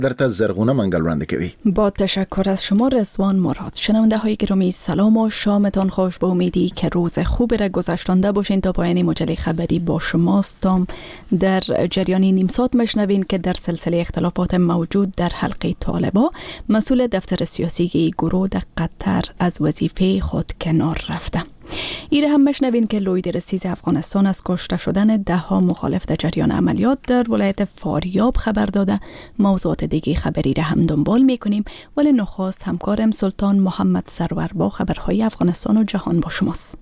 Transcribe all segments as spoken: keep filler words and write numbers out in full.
در تا زرغونه منگل رنده کوي. با تشکر از شما رضوان مراد. شنونده های گرامی سلام و شامتان خوش. به امیدی که روز خوبی را گذشتانده باشین. تا پایان مجله خبری با شماستم. در جریان نیم ساعت مشنوین که در سلسله اختلافات موجود در حلقه طالبا، مسئول دفتر سیاسی گروه در قطر از وظیفه خود کنار رفته. ایره هم مشنوین که لوید رسیز افغانستان از کشته شدن ده ها مخالف در جریان عملیات در ولایت فاریاب خبر داده. موضوعات دیگه خبری را هم دنبال میکنیم، ولی نخست همکارم سلطان محمد سرور با خبرهای افغانستان و جهان با شماست.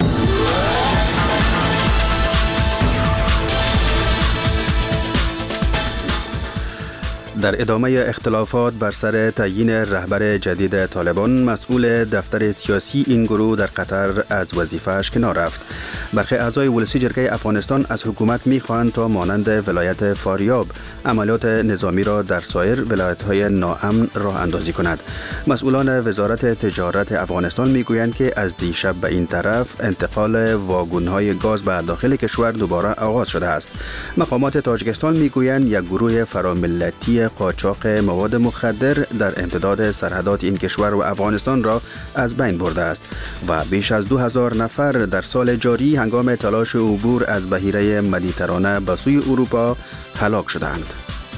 در ادامه اختلافات بر سر تعیین رهبر جدید طالبان، مسئول دفتر سیاسی این گروه در قطر از وظیفه‌اش کنار رفت. برخی اعضای ولسی جرگه افغانستان از حکومت می‌خواهند تا مانند ولایت فاریاب عملیات نظامی را در سایر ولایت‌های ناامن راه اندازی کند. مسئولان وزارت تجارت افغانستان می‌گویند که از دیشب به این طرف انتقال واگن‌های گاز به داخل کشور دوباره آغاز شده است. مقامات تاجیکستان می‌گویند یک گروه فراملتی قاچاق مواد مخدر در امتداد سرحدات این کشور و افغانستان را از بین برده است و بیش از دو هزار نفر در سال جاری هنگام تلاش عبور از بحیره مدیترانه به سوی اروپا هلاک شدند.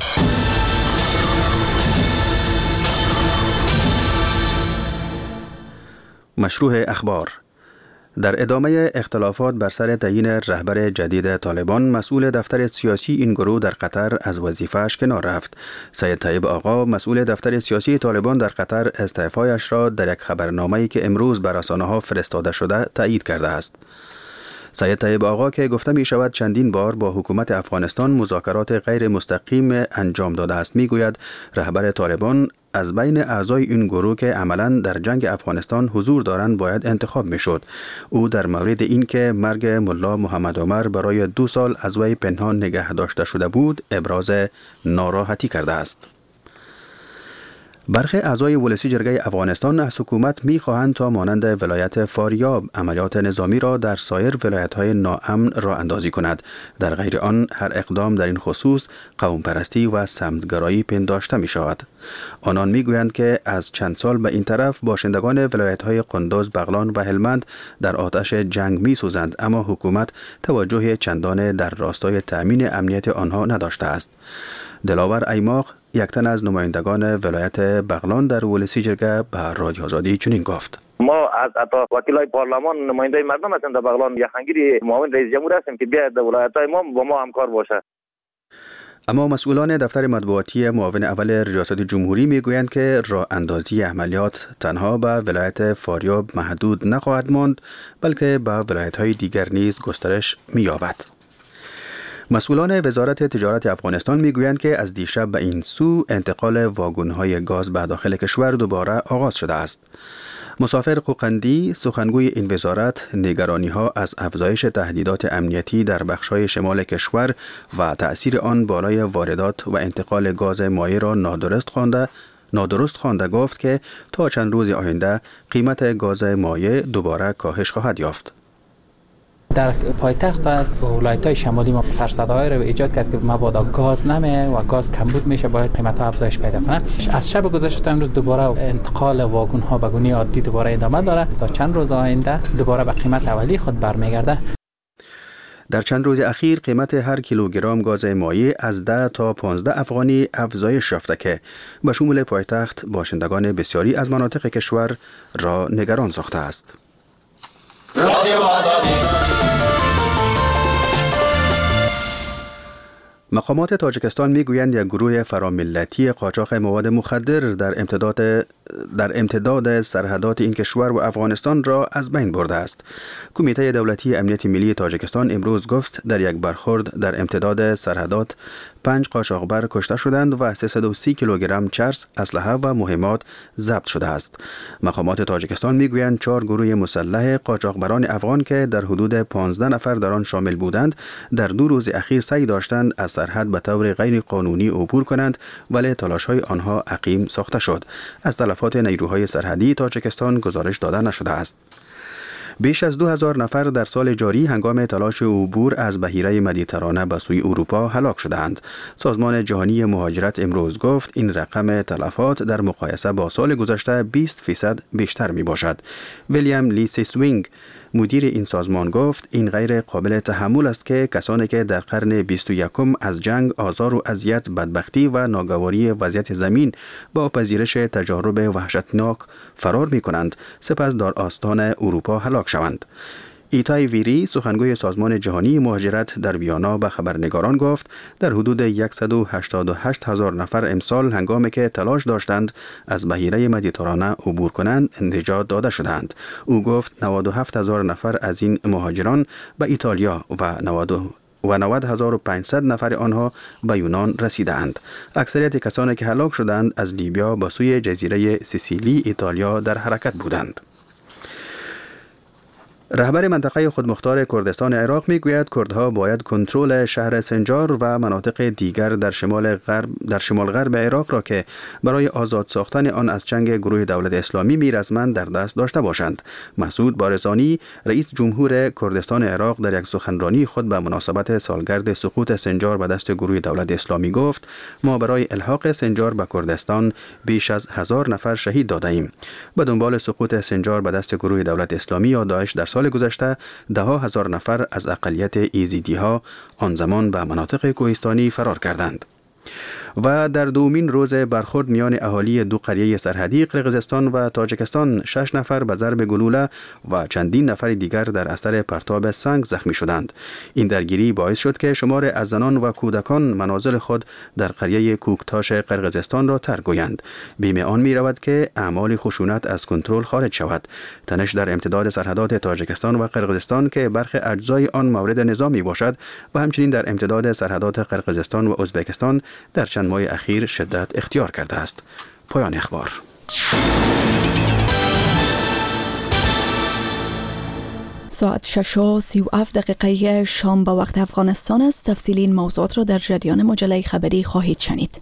مشروع اخبار. در ادامه اختلافات بر سر تعیین رهبر جدید طالبان، مسئول دفتر سیاسی این گروه در قطر از وظیفه‌اش کنار رفت. سید طیب آقا، مسئول دفتر سیاسی طالبان در قطر، استعفایش را در یک خبرنامه‌ای که امروز به رسانه‌ها فرستاده شده تایید کرده است. سید طیب آقا که گفته می شود چندین بار با حکومت افغانستان مذاکرات غیر مستقیم انجام داده است، می گوید رهبر طالبان از بین اعضای این گروه که عملاً در جنگ افغانستان حضور دارند باید انتخاب می شد. او در مورد این که مرگ ملا محمد عمر برای دو سال از وی پنهان نگه داشته شده بود ابراز ناراحتی کرده است. برخی اعضای ولسی جرگه افغانستان از حکومت می‌خواهند تا مانند ولایت فاریاب عملیات نظامی را در سایر ولایت‌های ناامن را اندازی کند. در غیر آن هر اقدام در این خصوص قوم پرستی و سمت‌گرایی پنداشته می‌شود. آنان می‌گویند که از چند سال به این طرف باشندگان ولایت‌های قندوز، بغلان و هلمند در آتش جنگ می‌سوزند، اما حکومت توجه چندان در راستای تأمین امنیت آنها نداشته است. دلاور ایماق، یک تن از نمایندگان ولایت بغلان در ولسی جرگه به رادیو آزادی چنین گفت: ما از اتا وکیلای پارلمان نماینده مردم هستیم در بغلان، یخنگیر معاون رئیس جمهور هستیم که بیاید در ولایت‌های ما با ما همکار باشه. اما مسئولان دفتر مطبوعاتی معاون اول ریاست جمهوری میگویند که راه اندازی عملیات تنها به ولایت فاریاب محدود نخواهد ماند، بلکه به ولایت‌های دیگر نیز گسترش می‌یابد. مسئولان وزارت تجارت افغانستان میگویند که از دیشب به این سو انتقال واگن‌های گاز به داخل کشور دوباره آغاز شده است. مسافر قوقندی، سخنگوی این وزارت، نگرانی‌ها از افزایش تهدیدات امنیتی در بخش‌های شمال کشور و تأثیر آن بالای واردات و انتقال گاز مایع را نادرست خوانده نادرست خوانده گفت که تا چند روز آینده قیمت گاز مایع دوباره کاهش خواهد یافت. در پایتخت ولایت‌های شمالی ما سرصداهایی را ایجاد کرد که مبادا گاز نمیه و گاز کمبود میشه، باید قیمت‌ها افزایش پیدا کنه. از شب گذشته تا امروز دوباره انتقال واگن‌ها به گونه عادی دوباره ادامه داره. تا چند روز آینده دوباره به قیمت اولی خود برمیگرده. در چند روز اخیر قیمت هر کیلوگرم گاز مایع از ده تا پانزده افغانی افزایش یافته که به شمول پایتخت باشندگان بسیاری از مناطق کشور را نگران ساخته است. مقامات تاجیکستان میگویند یک گروه فراملتی قاچاق مواد مخدر در امتداد در امتداد سرحدات این کشور و افغانستان را از بین برده است. کمیته دولتی امنیت ملی تاجیکستان امروز گفت در یک برخورد در امتداد سرحدات پنج قاچاقبر کشته شدند و سیصد و سی کیلوگرم چرس، اسلحه و مهمات ضبط شده است. مقامات تاجیکستان میگویند چهار گروه مسلح قاچاقبران افغان که در حدود پانزده نفر در آن شامل بودند در دو روز اخیر سعی داشتند از سرحد به طور غیر قانونی عبور کنند، ولی تلاش‌های آنها عقیم ساخته شد. از تلفات نیروهای سرحدی تاجیکستان گزارش داده نشده است. بیش از دو هزار نفر در سال جاری هنگام تلاش عبور از بحیره مدیترانه به سوی اروپا هلاک شدند. سازمان جهانی مهاجرت امروز گفت این رقم تلفات در مقایسه با سال گذشته بیست فیصد بیشتر می باشد. ویلیام لیسی سوینگ مدیر این سازمان گفت این غیر قابل تحمل است که کسانی که در قرن بیست و یکم از جنگ، آزار و اذیت، بدبختی و ناگواری وضعیت زمین با پذیرش تجارب وحشتناک فرار می کنند سپس در آستان اروپا هلاک شوند. ایتای ویری سخنگوی سازمان جهانی مهاجرت در ویانا به خبرنگاران گفت در حدود صد و هشتاد و هشت هزار نفر امسال هنگامی که تلاش داشتند از بحیره مدیترانه عبور کنند نجات داده شدند. او گفت نود و هفت هزار نفر از این مهاجران به ایتالیا و نود و نود هزار و پانصد نفر آنها به یونان رسیدند. اکثریت کسانی که هلاک شدند از لیبیا به سوی جزیره سیسیلی ایتالیا در حرکت بودند. رهبر منطقه خودمختار کردستان عراق میگوید کردها باید کنترل شهر سنجار و مناطق دیگر در شمال غرب در شمال غرب عراق را که برای آزاد ساختن آن از چنگ گروه دولت اسلامی میرزمند در دست داشته باشند. مسعود بارزانی رئیس جمهور کردستان عراق در یک سخنرانی خود به مناسبت سالگرد سقوط سنجار به دست گروه دولت اسلامی گفت ما برای الحاق سنجار به کردستان بیش از هزار نفر شهید داده ایم. به دنبال سقوط سنجار به دست گروه دولت اسلامی یا داعش در سال گذشته ده ها هزار نفر از اقلیت ایزیدی ها آن زمان به مناطق کوهستانی فرار کردند. و در دومین روز برخورد میان اهالی دو قریه سرحدی قرقیزستان و تاجیکستان شش نفر به ضرب گلوله و چندین نفر دیگر در اثر پرتاب سنگ زخمی شدند. این درگیری باعث شد که شمار از زنان و کودکان منازل خود در قریه کوکتاش قرقیزستان را ترک گویند. بیم آن می رود که اعمال خشونت از کنترل خارج شود. تنش در امتداد سرحدات تاجیکستان و قرقیزستان که برخی اجزای آن مورد نزاع می باشد و همچنین در امتداد سرحدات قرقیزستان و ازبکستان در چند ماه اخیر شدت اختیار کرده است. پایان اخبار. ساعت شش و سی و هفت دقیقه شام به وقت افغانستان است. تفصیلی این موضوعات را در جریان مجله خبری خواهید شنید.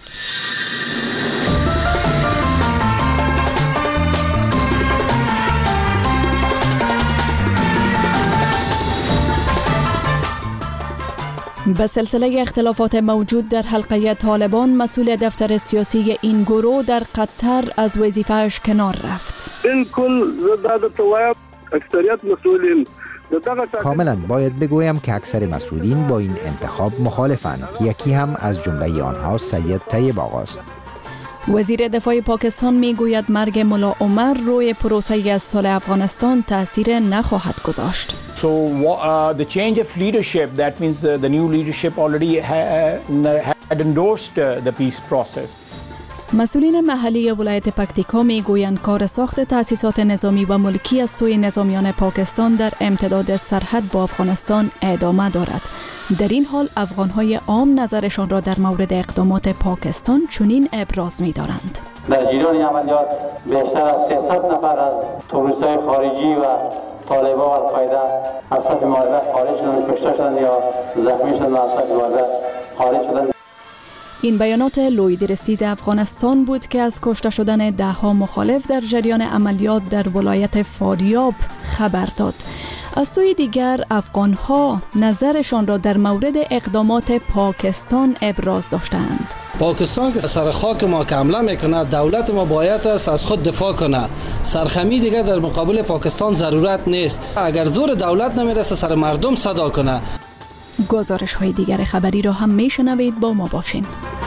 به سلسله اختلافات موجود در حلقه طالبان، مسئول دفتر سیاسی این گروه در قطر از وظیفه‌اش کنار رفت. این کل زداد تواب اکثریت مسئولین کاملا باید بگویم که اکثر مسئولین با این انتخاب مخالفند. یکی هم از جمله آنها سید طیب آقاست. وزیر دفاع پاکستان میگوید مرگ ملا عمر روی پروسه صلح افغانستان تاثیر نخواهد گذاشت. So uh, the change of leadership, that means uh, the new leadership already ha- had endorsed uh, the peace process. مسئولین محلی ولایت پکتیکا میگویند کار ساخت تأسیسات نظامی و ملکی از سوی نظامیان پاکستان در امتداد سرحد با افغانستان ادامه دارد. در این حال افغانهای عام نظرشان را در مورد اقدامات پاکستان چنین ابراز می‌دارند. در جریان عملیات بیشتر از سیصد نفر از توریست‌های خارجی و طالبان و القاعده از صف مبارزه خارج شدند، کشته شدند یا زخمی شدند و از صف مبارزه خارج شدند. این بیانات لویدرستیز افغانستان بود که از کشته شدن ده ها مخالف در جریان عملیات در ولایت فاریاب خبر داد. از سوی دیگر افغان‌ها نظرشان را در مورد اقدامات پاکستان ابراز داشتند. پاکستان که سر خاک ما که حمله میکنه، دولت ما باید است از خود دفاع کنه. سرخمی دیگر در مقابل پاکستان ضرورت نیست. اگر زور دولت نمیرسه سر مردم صدا کنه. گزارش های دیگر خبری را هم میشنوید، با ما باشین.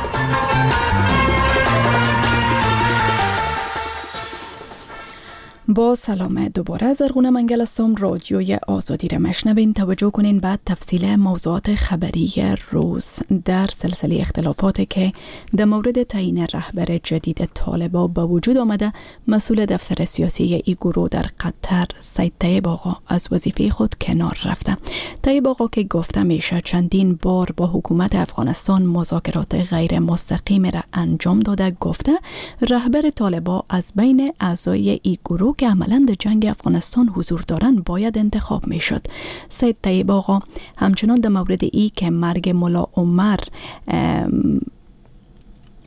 با سلام دوباره، زرغونه منگل هستم. رادیوی آزادی را مشنوین. توجه کنین بعد تفصیل موضوعات خبری روز در سلسله اختلافاتی که در مورد تعیین رهبر جدید طالبان به وجود آمده. مسئول دفتر سیاسی ای گروه در قطر سید طیب آقا از وظیفه خود کنار رفته. طیب آقا که گفته میشه چندین بار با حکومت افغانستان مذاکرات غیر مستقیم را انجام داده، گفته رهبر طالبان از بین اعضای ای گروه که عملاً در جنگ افغانستان حضور دارند باید انتخاب می شد. سید طیب آقا همچنان در مورد ای که مرگ ملا عمر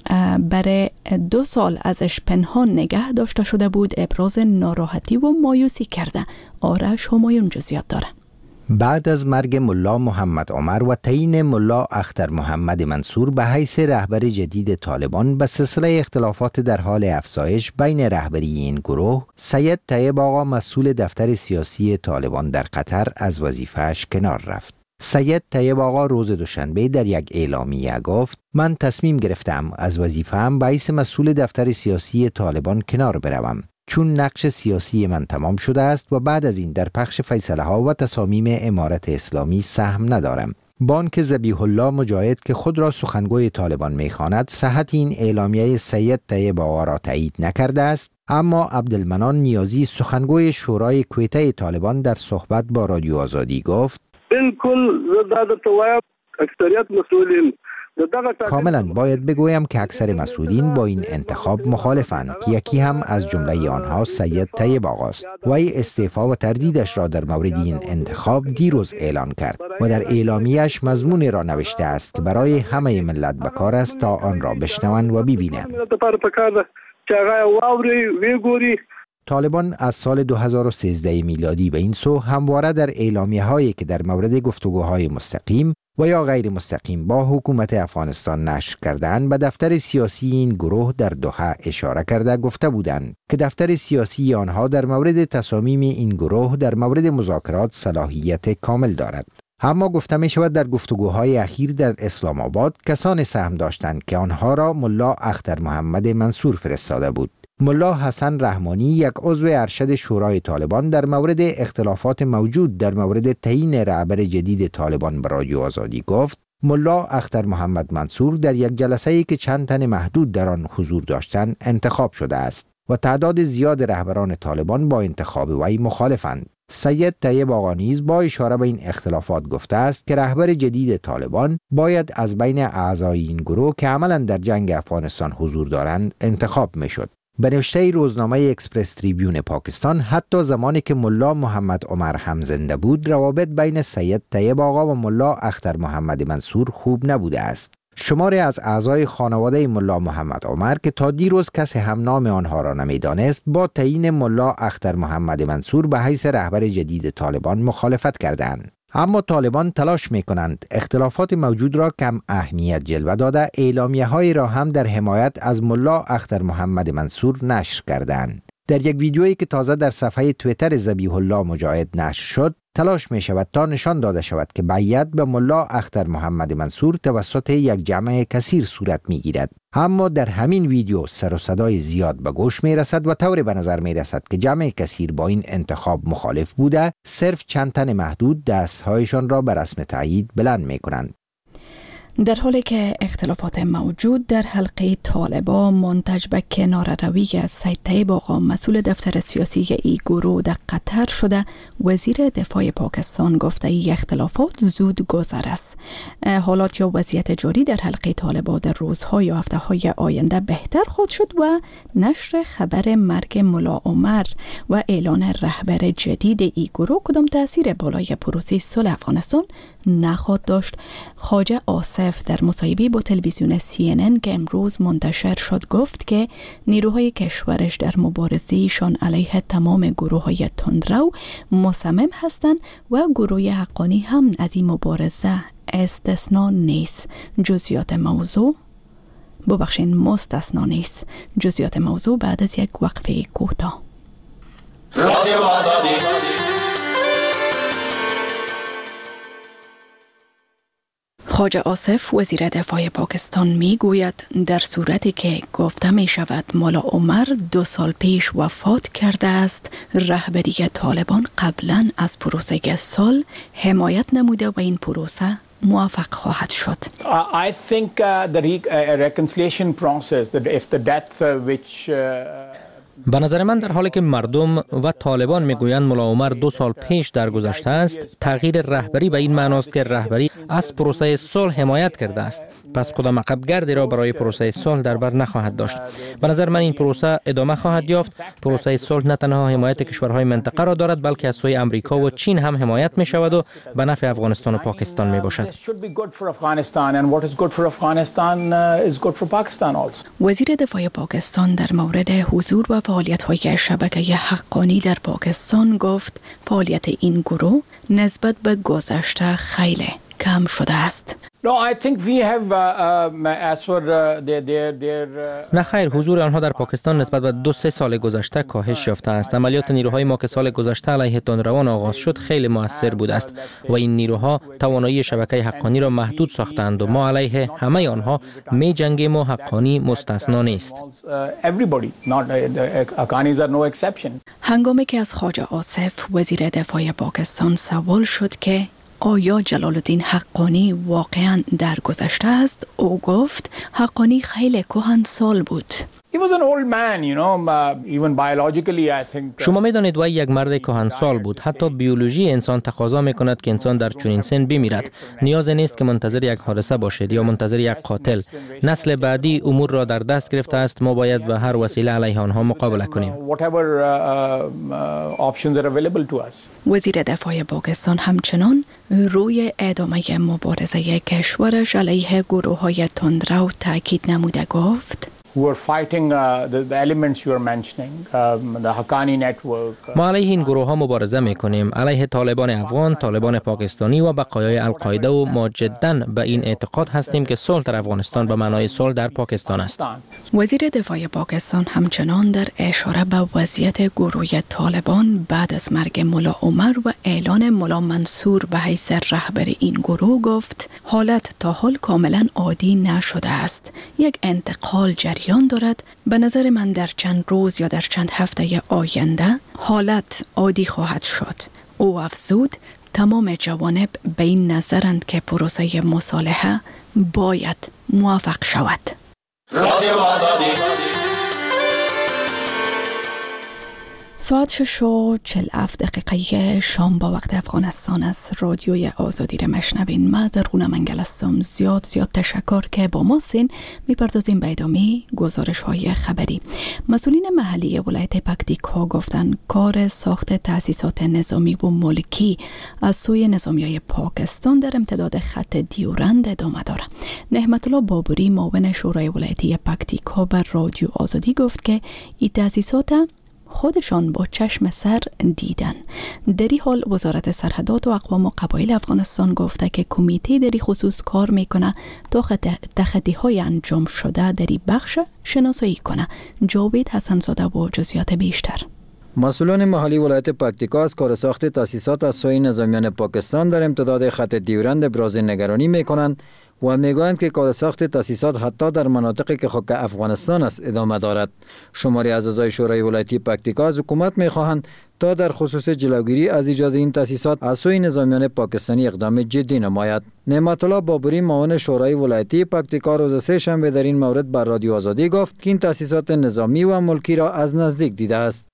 برای دو سال ازش پنهان نگه داشته شده بود ابراز ناراحتی و مایوسی کرده. آرش همایون جزئیات داره. بعد از مرگ ملا محمد عمر و تعیین ملا اختر محمد منصور به حیث رهبر جدید طالبان، به سلسله اختلافات در حال افزایش بین رهبری این گروه، سید طیب آقا مسئول دفتر سیاسی طالبان در قطر از وظیفه‌اش کنار رفت. سید طیب آقا روز دوشنبه در یک اعلامیه گفت: من تصمیم گرفتم از وظیفه‌ام به حیث مسئول دفتر سیاسی طالبان کنار بروم، چون نقش سیاسی من تمام شده است و بعد از این در پخش فیصله ها و تصامیم امارت اسلامی سهم ندارم. بانک ذبیح الله مجاهد که خود را سخنگوی طالبان می‌خواند، صحت این اعلامیه سید طیب آقا را تایید نکرده است، اما عبدالمنان نیازی سخنگوی شورای کویته طالبان در صحبت با رادیو آزادی گفت: بالکل زداد تواب اکثریت مسئولین کاملا باید بگویم که اکثر مسئولین با این انتخاب مخالفند که یکی هم از جمله آنها سید طیب آقاست. وی استعفا و تردیدش را در مورد این انتخاب دیروز اعلان کرد و در اعلامیه‌اش مضمون را نوشته است که برای همه ملت بکار است تا آن را بشنوند و ببینند. طالبان از سال دو هزار و سیزده میلادی به این سو همواره در اعلامیه هایی که در مورد گفتگوهای مستقیم و یا غیر مستقیم با حکومت افغانستان نشر کردند، به دفتر سیاسی این گروه در دوحه اشاره کرده گفته بودند که دفتر سیاسی آنها در مورد تصامیم این گروه در مورد مذاکرات صلاحیت کامل دارد. اما گفته می شود در گفتگوهای اخیر در اسلام آباد کسان سهم داشتند که آنها را ملا اختر محمد منصور فرستاده بود. ملا حسن رحمانی، یک عضو ارشد شورای طالبان، در مورد اختلافات موجود در مورد تعیین رهبر جدید طالبان به رادیو آزادی گفت: ملا اختر محمد منصور در یک جلسه‌ای که چند تن محدود در آن حضور داشتند انتخاب شده است و تعداد زیاد رهبران طالبان با انتخاب وی مخالفند. سید طیب آقا نیز با اشاره به این اختلافات گفته است که رهبر جدید طالبان باید از بین اعضای این گروه که عملاً در جنگ افغانستان حضور دارند انتخاب می‌شد. به نوشته روزنامه اکسپرس تریبیون پاکستان، حتی زمانی که ملا محمد عمر هم زنده بود، روابط بین سید طیب آقا و ملا اختر محمد منصور خوب نبوده است. شماری از اعضای خانواده ملا محمد عمر که تا دیروز کسی هم نام آنها را نمیدانست، با تعیین ملا اختر محمد منصور به حیث رهبر جدید طالبان مخالفت کردند. اما طالبان تلاش می کنند اختلافات موجود را کم اهمیت جلوه داده، اعلامیه های را هم در حمایت از ملا اختر محمد منصور نشر کردند. در یک ویدیویی که تازه در صفحه توییتر ذبیح الله مجاهد نشر شد، تلاش می شود تا نشان داده شود که بیعت به ملا اختر محمد منصور توسط یک جمع کثیر صورت می گیرد. اما در همین ویدیو سر و صدای زیاد به گوش می رسد و طوری به نظر می رسد که جمع کثیر با این انتخاب مخالف بوده، صرف چند تن محدود دستهایشان را به رسم تایید بلند می کنند. در حالی که اختلافات موجود در حلقه طالبان منتج به کناره‌روی از سید طیب آقا مسئول دفتر سیاسی ای گروه در قطر شده، وزیر دفاع پاکستان گفته ای اختلافات زود گذر است. حالات یا وضعیت جاری در حلقه طالبان در روزهای یا هفته‌های آینده بهتر خواهد شد و نشر خبر مرگ ملا عمر و اعلان رهبر جدید ای گروه کدام تأثیر بالای پروسه صلح افغانستان نخواهد داشت. خواجه آصف در مصاحبه با تلویزیون سی ان ان که امروز منتشر شد گفت که نیروهای کشورش در مبارزه‌شان علیه تمام گروه‌های تندرو مصمم هستند و گروه حقانی هم از این مبارزه استثنا نیست. جزئیات موضوع ببخشید مستثنا نیست. جزئیات موضوع بعد از یک وقفه کوتاه. رادیو آزادی. خواجه آصف وزیر دفاع پاکستان می گوید در صورتی که گفته می شود ملا عمر دو سال پیش وفات کرده است، رهبری طالبان قبلا از پروسه صلح حمایت نموده و این پروسه موفق خواهد شد. I think uh, the re- uh, reconciliation process that if the death uh, which uh, به نظر من در حالی که مردم و طالبان میگویند ملا عمر دو سال پیش درگذشته است، تغییر رهبری به این معناست که رهبری از پروسه صلح حمایت کرده است. پس کدام عقبگردی را برای پروسه صلح در بر نخواهد داشت. به نظر من این پروسه ادامه خواهد یافت. پروسه صلح نه تنها حمایت کشورهای منطقه را دارد، بلکه از سوی امریکا و چین هم حمایت می شود و به نفع افغانستان و پاکستان می باشد. وزیر دفاع پاکستان در مورد حضور و فعالیت‌های شبکه حقانی در پاکستان گفت فعالیت این گروه نسبت به گذشته خیلی کم شده است. نه خیر، حضور آنها در پاکستان نسبت به دو سه سال گذشته کاهش یافته است. عملیات نیروهای ما که سال گذشته علیه تندروان آغاز شد خیلی مؤثر بود است و این نیروها توانایی شبکه حقانی را محدود ساختند و ما علیه همه آنها می جنگیم و حقانی مستثنا نیست. هنگامی که از خواجه آصف وزیر دفاع پاکستان سوال شد که آیا جلال الدین حقانی واقعا درگذشته است، او گفت حقانی خیلی کهنسال بود. شما می‌دانید وی یک مرد کهنسال بود. حتی بیولوژی انسان تقاضا می‌کند که انسان در چنین سن بمیرد. نیاز نیست که منتظر یک حادثه باشید یا منتظر یک قاتل. نسل بعدی امور را در دست گرفته است. ما باید به هر وسیله علیه آنها مقابله کنیم. وزیر دفاع پاکستان همچنان روی ادامه مبارزه کشورش علیه گروه‌های تندرو تاکید نموده گفت ما علیه این گروه ها مبارزه می کنیم، علیه طالبان افغان، طالبان پاکستانی و بقایای القاعده و ما جداً به این اعتقاد هستیم که صلح در افغانستان به معنای صلح در پاکستان است. وزیر دفاع پاکستان همچنان در اشاره به وضعیت گروه طالبان بعد از مرگ ملا عمر و اعلان ملا منصور به حیث رهبر این گروه گفت حالت تا حال کاملا عادی نشده است. یک انتقال جری دارد. به نظر من در چند روز یا در چند هفته آینده حالت عادی خواهد شد. او افزود تمام جوانب به این نظرند که پروسه مصالحه باید موفق شود. ساعت شش و چهل و هفت دقیقه شام با وقت افغانستان از رادیوی آزادی را مشنوین. من در خونه منگل هستم. زیاد زیاد تشکر که با ما سین میپردازیم به ادامه گزارش های خبری. مسئولین محلی ولایت پکتیکا گفتن کار ساخت تأسیسات نظامی و ملکی از سوی نظامیای پاکستان در امتداد خط دیورند ادامه داره. نعمت الله بابوری معاون شورای ولایتی پکتیکا بر رادیو آزادی گفت که این تأسیسات خودشان با چشم سر دیدن. در این حال وزارت سرحدات و اقوام و قبایل افغانستان گفته که کمیته در این خصوص کار میکنه تا تخطی های انجام شده در این بخش شناسایی کنه. جاوید حسن‌زاده و جزئیات بیشتر. مسئولان محلی ولایت پکتیکا از کار ساخت تأسیسات از سوی نظامیان پاکستان در امتداد خط دیورند ابراز نگرانی میکنند و میگویند که کار ساخت تأسیسات حتی در مناطقی که خاک افغانستان است ادامه دارد. شماری از اعضای شورای ولایتی پکتیکا از حکومت میخواهند تا در خصوص جلوگیری از ایجاد این تأسیسات از سوی نظامیان پاکستانی اقدام جدی نماید. نعمت الله بابوری معاون شورای ولایتی پکتیکا روز سه شنبه در این مورد بر رادیو آزادی گفت که این تأسیسات نظامی و ملکی را از نزدیک دیده است.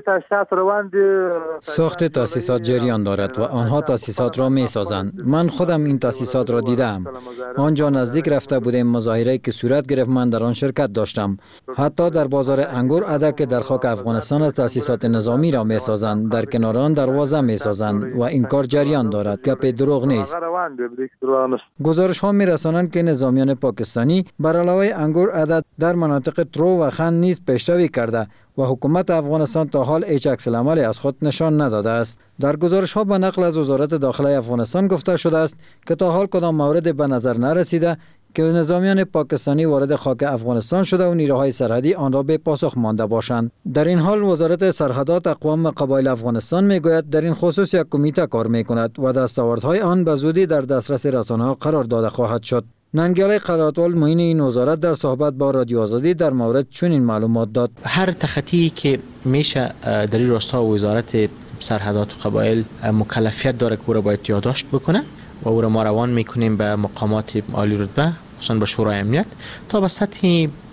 ساخت تأسیسات جریان دارد و آنها تأسیسات را می سازند. من خودم این تأسیسات را دیدم. آنجا نزدیک رفته بودیم. مظاهره که صورت گرفت من در آن شرکت داشتم. حتی در بازار انگور ادا که در خاک افغانستان از تأسیسات نظامی را می سازند، در کنار آن دروازه می سازند و این کار جریان دارد. گپ دروغ نیست. گزارش ها می رسانند که نظامیان پاکستانی بر علاوه انگور ادا در مناطق ترو و خند نیز پیشروی کرده و حکومت افغانستان تا حال هیچ عکس العملی از خود نشان نداده است. در گزارش ها به نقل از وزارت داخله افغانستان گفته شده است که تا حال کدام مورد به نظر نرسیده که نظامیان پاکستانی وارد خاک افغانستان شده و نیروهای سرحدی آن را به پاسخ مانده باشند. در این حال وزارت سرحدات اقوام قبایل افغانستان میگوید در این خصوص یک کمیته کار میکند و دستاوردهای آن به زودی در دسترس رسانه‌ها قرار داده خواهد شد. ننگیال قلاتوال معین این وزارت در صحبت با رادیو آزادی در مورد چنین معلومات داد. هر تخطی که میشه در این راستا وزارت سرحدات و قبایل مکلفیت داره که او را باید یادداشت بکنه و او را ما روان میکنیم به مقامات عالی رتبه، خصوصا به شورای امنیت تا به سطح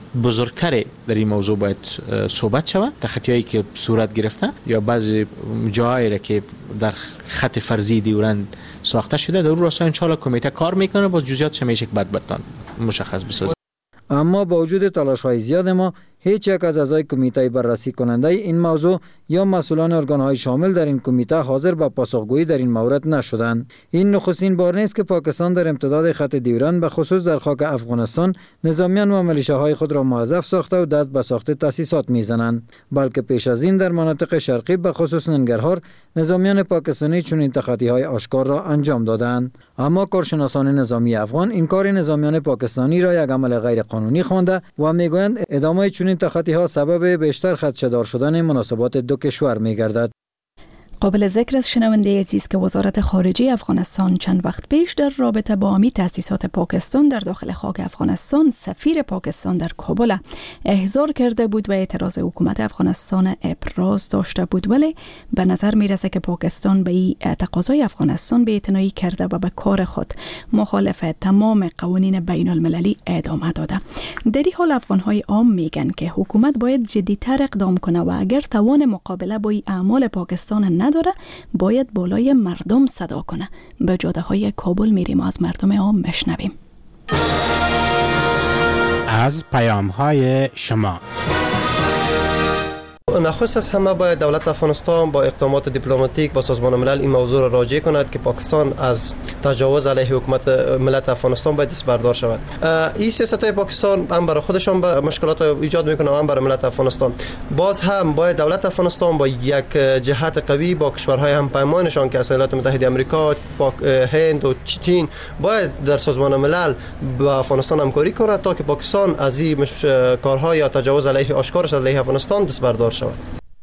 بزرگتر در این موضوع باید صحبت شود. تخطی‌هایی که صورت گرفته یا بعضی جاهایی را که در خط فرضی دیورند ساخته شده، در اون راستا ان شاء الله کمیته کار میکنه با جزئیات همیشه که بعد برتان مشخص بسازه. اما با وجود تلاش‌های زیاد ما، هیچ یک از اعضای کمیته بررسی کننده این موضوع یا مسئولان ارگان‌های شامل در این کمیته حاضر به پاسخگویی در این مورد نشدند. این نخستین بار نیست که پاکستان در امتداد خط دیورند به خصوص در خاک افغانستان نظامیان و ملیشه‌های خود را موظف ساخته و دست به ساخت تأسیسات می‌زنند، بلکه پیش از این در مناطق شرقی به خصوص ننگرهار نظامیان پاکستانی چنین تخطی‌های آشکار را انجام دادند. اما کارشناسان نظامی افغان این کار نظامیان پاکستانی را یک عمل غیر قانونی خوانده و میگویند ادامه چنین تخطی‌ها سبب بیشتر خدشه‌دار شدن مناسبات دو کشور می‌گردد. قابل ذکر است شنونده عزیز که وزارت خارجه افغانستان چند وقت پیش در رابطه با امی تأسیسات پاکستان در داخل خاک افغانستان سفیر پاکستان در کابل احضار کرده بود و اعتراض حکومت افغانستان ابراز داشته بود، ولی به نظر میرسه که پاکستان به این تقاضای افغانستان بی‌اعتنایی کرده و به کار خود مخالف تمام قوانین بین المللی ادامه داده. در این حال افغان‌های عام میگن که حکومت باید جدی‌تر اقدام کنه و اگر توان مقابله با این اعمال پاکستان نداره باید بالای مردم صدا کنه. به جاده های کابل میریم و از مردم عام مشنویم. از پیام های شما. نخست از همه باید دولت افغانستان با اقدامات دیپلماتیک با سازمان ملل این موضوع را راجع کند که پاکستان از تجاوز علیه حکومت ملت افغانستان باید دست بردار شود. این سیاست‌های پاکستان هم برای خودشان مشکلات ایجاد میکنه و هم برای ملت افغانستان. باز هم باید دولت افغانستان با یک جهت قوی با کشورهای همپیمانشان که از ایالات متحده آمریکا، هند و چین باید در سازمان ملل با افغانستان همکاری کند تا که پاکستان از این کارهای یا تجاوز علیه آشکارش علیه افغانستان دست بردار شود.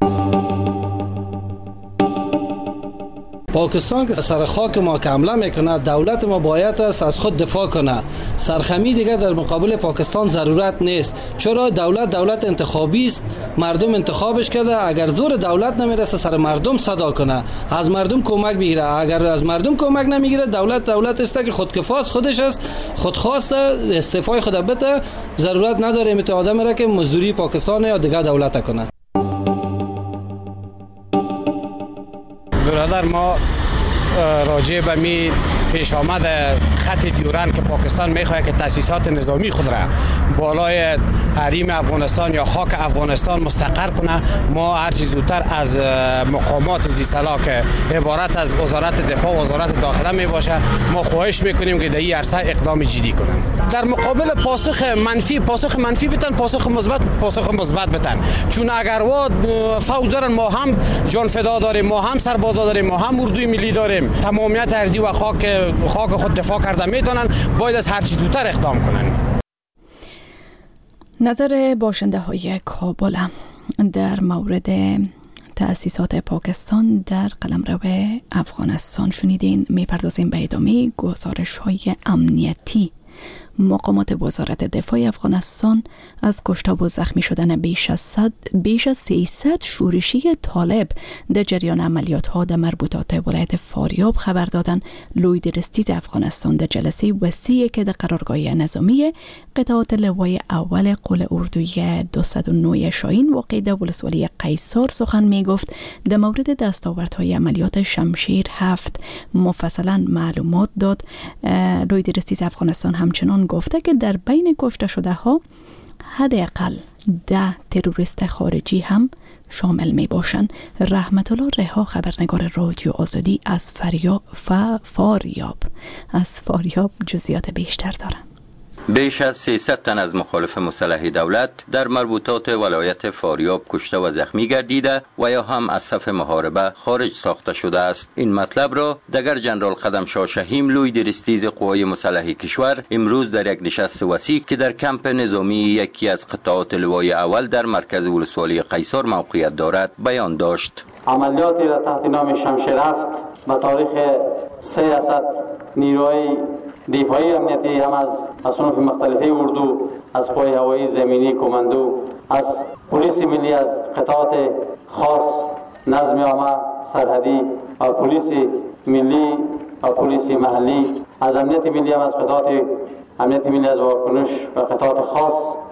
پاکستان که سر خاک ما که حمله میکنه، دولت ما باید است از خود دفاع کنه. سرخمی دیگر در مقابل پاکستان ضرورت نیست، چرا دولت دولت انتخابی است، مردم انتخابش کرده. اگر زور دولت نمیرسه سر مردم صدا کنه، از مردم کمک بگیره. اگر از مردم کمک نمیگیره دولت دولت است که خودکفاست خودش است، خودخواسته استعفای خود بده، ضرورت نداره میت آدم را که مزدوری پاکستان یا دیگر دولت کنه. برادر ما راجع به می پیش آمد خط دیورند که پاکستان میخواد که تاسیسات نظامی خود را بالای حریم افغانستان یا خاک افغانستان مستقر کنه، ما هر چیز زودتر از مقامات زیرسلا که عبارت از وزارت دفاع و وزارت داخله می باشه ما خواهش میکنیم که در این عرصه اقدام جدی کنن. در مقابل پاسخ منفی پاسخ منفی بتن، پاسخ مثبت پاسخ مثبت بتن، چون اگر وا فوج دارن ما هم جان فدا داریم، ما هم سربازا داریم، ما هم اردوی ملی داریم، تمامیت ارضی و خاک خاک خود دفاع کرده میتونن، باید از هر چیز زودتر اقدام کنن. نظر باشنده های کابل در مورد تأسیسات پاکستان در قلمرو افغانستان شنیدین. میپردازیم به ادامه گزارش های امنیتی. مقامات وزارت دفاع افغانستان از کشته و زخمی شدن بیش از صد بیش از سیصد شورشی طالب در جریان عملیات ها در مربوطات ولایت فاریاب خبر دادند. لوی درستیز افغانستان در جلسه وسیعی که در قرارگاه نظامی قطعات لوای اول قل اردوی دویست و نه شاهین واقع در ولسوالی قیصار سخن می گفت. در مورد دستاوردهای عملیات شمشیر هفت مفصلا معلومات داد. لوی درستیز افغانستان همچنان گفته که در بین کشته شده ها حداقل ده تروریست خارجی هم شامل می باشند. رحمت الله رها خبرنگار رادیو آزادی از فریاب فاریاب از فاریاب جزئیات بیشتر دارند. بیش از سیصد تن از مخالف مسلح دولت در مربوطات ولایت فاریاب کشته و زخمی گردیده و یا هم از صف محاربه خارج ساخته شده است. این مطلب را دگر جنرال قدمشاه شهیم لوی درستیز قوای مسلح کشور امروز در یک نشست وسیع که در کمپ نظامی یکی از قطعات لوای اول در مرکز ولسوالی قیصار موقعیت دارد بیان داشت. عملیاتی را تحت نام شمشیر هفت به تاریخ سه اسد نیروی دفاعی امنیتی هم از اصناف مختلفی اردو، از پای هوایی، زمینی، کماندو، از پلیس ملی، از قطعات خاص، نظم عامه، سرحدی و پلیس ملی و پلیس محلی، از امنیت ملی هم از قطعات امنیت ملی از واکنش و قطعات خاص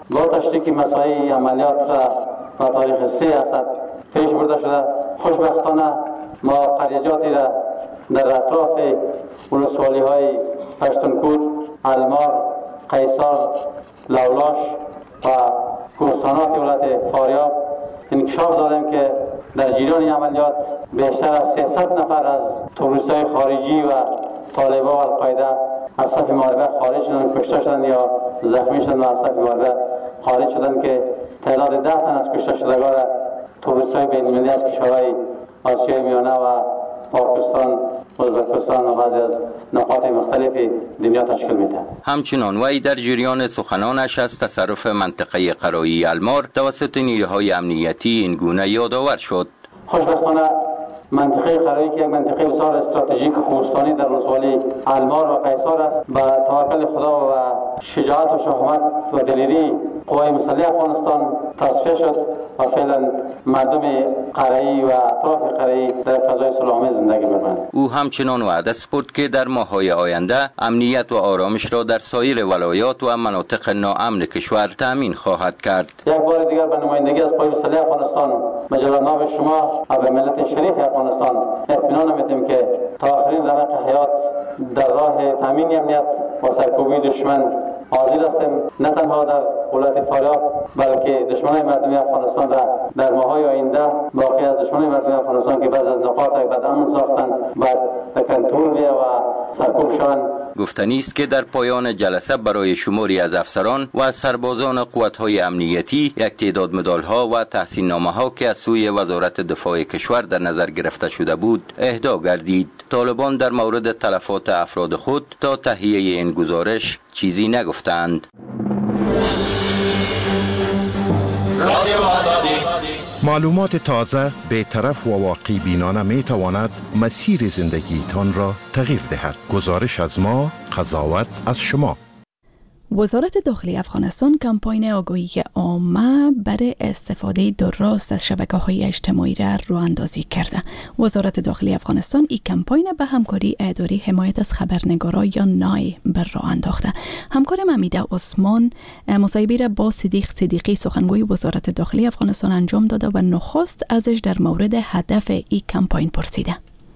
با تشریک مساعی عملیات را با تاریخ سه اسد پیش برده شده. خوشبختانه ما قریجاتی را در اطراف ولسوالی های پشتونکور، المار، قیصار، لولاش و کوهستانات ولایت فاریاب انکشاف دادیم که در جریان عملیات بیشتر از سیصد نفر از تروریست‌های خارجی و طالبان و القاعده از صف محاربه خارج شدند، کشته شدند یا زخمی شدند و از صف محاربه خارج شدند که تعداد ده تن از کشته شدگان را تروریست‌های بین‌المللی از کشورهای آسیای میانه و پاکستان، ازبکستان و بعضی از نقاط مختلف دنیا تشکیل میده. همچنان وی در جریان سخنانش از تصرف منطقه قرایی المار توسط نیروهای امنیتی این گونه یادآور شد. خوشبختانه منطقه قرایی که یک منطقه بسیار استراتژیک کوهستانی در ولسوالی المار و قیصار است، با توکل خدا و شجاعت و شهامت و دلیری قوای مسلح افغانستان تصفیه شد و فعلا مردم قرایی و اطراف قرایی در فضای صلح‌آمیز زندگی می‌کنند. او همچنان وعده سپرد که در ماه‌های آینده امنیت و آرامش را در سایر ولایات و مناطق ناامن کشور تامین خواهد کرد. یک بار دیگر به نمایندگی از قوای مسلح افغانستان به جناب شما و به ملت شریف افغانستان اطمینان می‌دهیم که تا آخرین رمق حیات در راه تامین امنیت و سرکوبی دشمن حاضر هستیم، نه تنها در ولایت فاریاب بلکه دشمنان مردمی افغانستان را در ماه‌های آینده باقی از دشمنان مردمی افغانستان که بعض از نقاط بدامن ساختند بعد به کنترل و سرکوب شوند. گفتنی است که در پایان جلسه برای شماری از افسران و سربازان قوت‌های امنیتی یک تعداد مدال‌ها و تحسین‌نامه‌ها که از سوی وزارت دفاع کشور در نظر گرفته شده بود اهدا گردید. طالبان در مورد تلفات افراد خود تا تهیه این گزارش چیزی نگفتند. معلومات تازه، بی‌طرف و واقع بینانه می تواند مسیر زندگیتان را تغییر دهد. گزارش از ما، قضاوت از شما. وزارت داخلی افغانستان کمپاین آگاهی عامه برای استفاده درست از شبکه‌های اجتماعی را راه اندازی کرده. وزارت داخلی افغانستان این کمپاین به همکاری اداره حمایت از خبرنگاران یا نای بر راه انداخته. همکار امیده عثمان مصاحبه را با صدیق صدیقی سخنگوی وزارت داخلی افغانستان انجام داده و نخست ازش در مورد هدف این کمپاین پرسیده.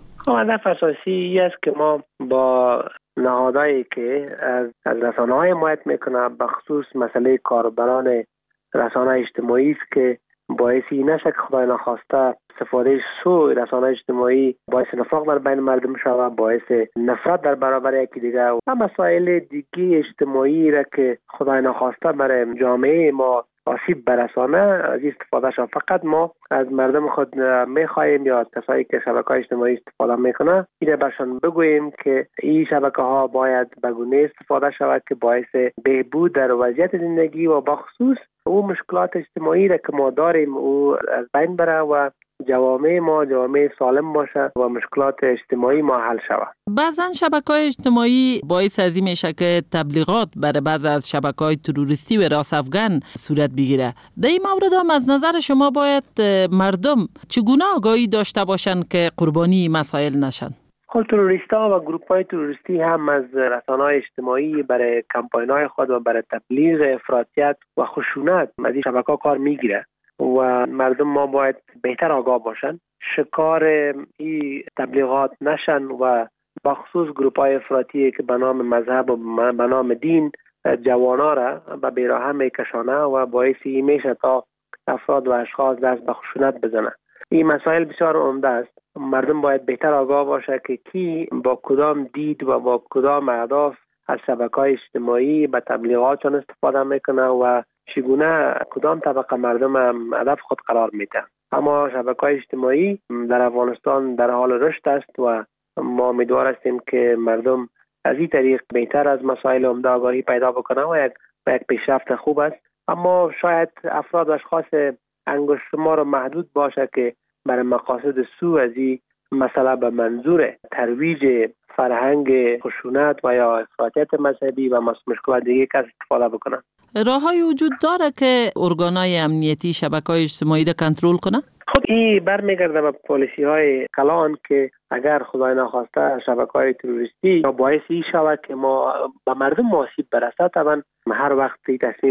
هدف اساسی است که ما با نهادهایی که از, از رسانه‌های حمایت میکنه به خصوص مسئله کاربران رسانه اجتماعی است که باعثی نشه که خدای نخواسته استفاده سوء رسانه اجتماعی باعث نفاق در بین مردم شود، باعث نفرت در برابر یکی دیگر و مسائل دیگه اجتماعی را که خدای نخواسته برای جامعه ما آسیب برسانه از استفاده شد. فقط ما از مردم خود میخواهیم یا کسایی که شبکه‌های اجتماعی استفاده میکنه این برشان بگوییم که این شبکه ها باید به گونه استفاده شود که باعث بهبود در وضعیت زندگی و بخصوص او مشکلات اجتماعی را که ما داریم او از بین بره و جوامع ما جوامع سالم باشه و مشکلات اجتماعی ما حل شود. بعضا شبکه‌های اجتماعی باعث از این میشه که تبلیغات برای بعض از شبکه‌های تروریستی و راست افغان صورت بگیره. در این مورد هم از نظر شما باید مردم چگونه آگاهی داشته باشند که قربانی مسائل نشن؟ خب تروریست‌ها و گروه‌های تروریستی هم از رسانه‌های اجتماعی برای کمپاین‌های خود و برای تبلیغ افراطیت و خشونت از این شبکه‌ها کار میگیره و مردم ما باید بهتر آگاه باشن، شکار این تبلیغات نشن و بخصوص گروه‌های افراطی که به نام مذهب و به نام دین جوانا را به بیراهه میکشانه و باعثی میشه تا افراد و اشخاص دست به خشونت بزنن. این مسائل بسیار عمده است. مردم باید بهتر آگاه باشه که کی با کدام دید و با کدام اهداف از شبکه‌های اجتماعی به تبلیغاتشون استفاده میکنه و چگونه کدام طبقه مردم هم هدف خود قرار میده. اما شبکه‌های اجتماعی در افغانستان در حال رشد است و ما امیدوار هستیم که مردم از این طریق بهتر از مسائل عمده آگاهی پیدا بکنه و یک یک پیشرفت خوب است. اما شاید افراد و اشخاص انگشت شمار محدود باشه که برای مقاصد سوء از این مسئله به منظور ترویج فرهنگ خشونت و یا افراطیت مذهبی و مشکلات دیگه کس استفاده بکنن. راه‌های وجود داره که ارگان‌های امنیتی شبکه‌های اجتماعی را کنترل کنه؟ خب این برمیگرده به پالیسی‌های کلان که اگر خدای نخواسته شبکه‌های تروریستی یا باعث این شود که ما به مردم آسیب برسه، طبعا هر وقت تصمیم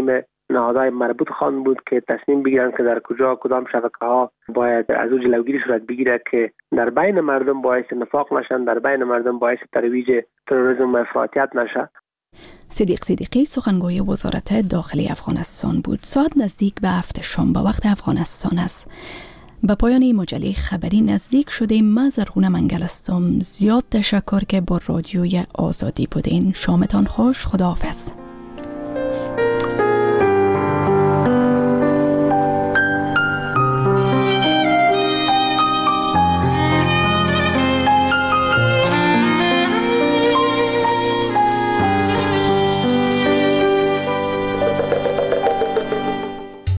نهادهای مربوط خواهند بود که تصمیم بگیرند که در کجا کدام شبکه ها باید از اون جلوگیری صورت بگیره که در بین مردم باعث نفاق نشن، در بین مردم باعث ترویج تروریسم و افراطیت نشه. صدیق صدیقی سخنگوی وزارت داخلی افغانستان بود. ساعت نزدیک به هفت شام به وقت افغانستان است. به پایان این مجله خبری نزدیک شدیم. من زرغونه منگل هستم. زیاد تشکر که با رادیوی آزادی بودین. شامتان خوش. خداحافظ.